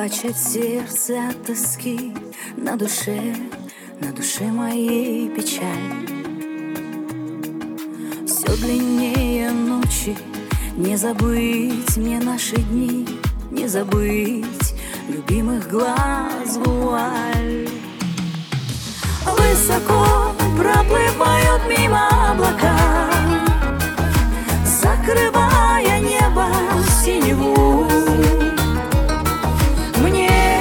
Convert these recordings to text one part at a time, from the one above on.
Плачет сердце от тоски, на душе моей печаль. Все длиннее ночи, не забыть мне наши дни, не забыть любимых глаз вуаль. Высоко проплывают мимо облака, закрывая небо синеву. Мне,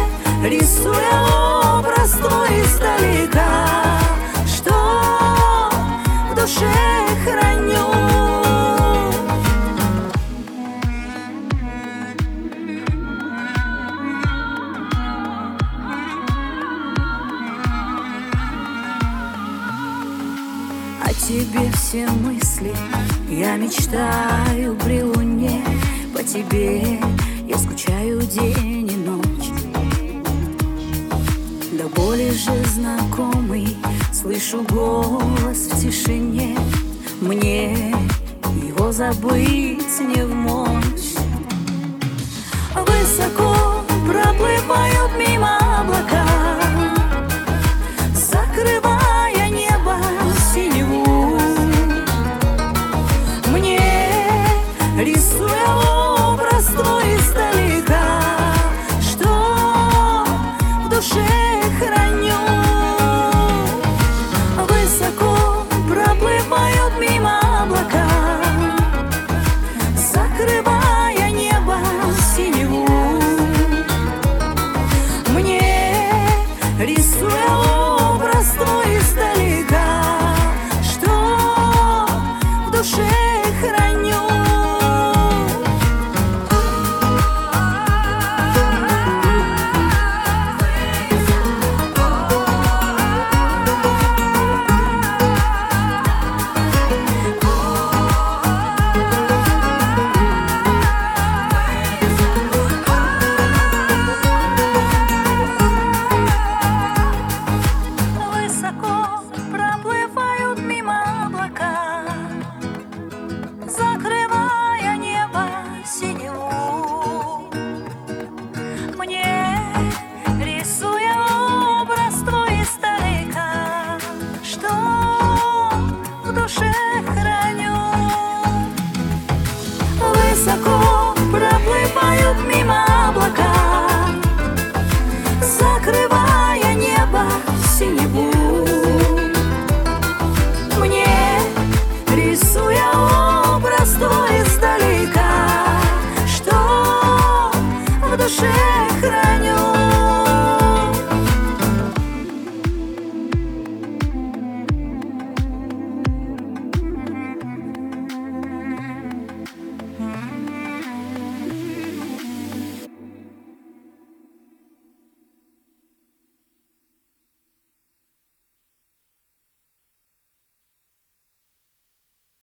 рисуя образ твой издалека, что в душе храню. О тебе все мысли, я мечтаю при луне. По тебе я скучаю день и ночь. До боли же знакомый, слышу голос в тишине. Мне его забыть не вмочь. Высоко проплывают мимо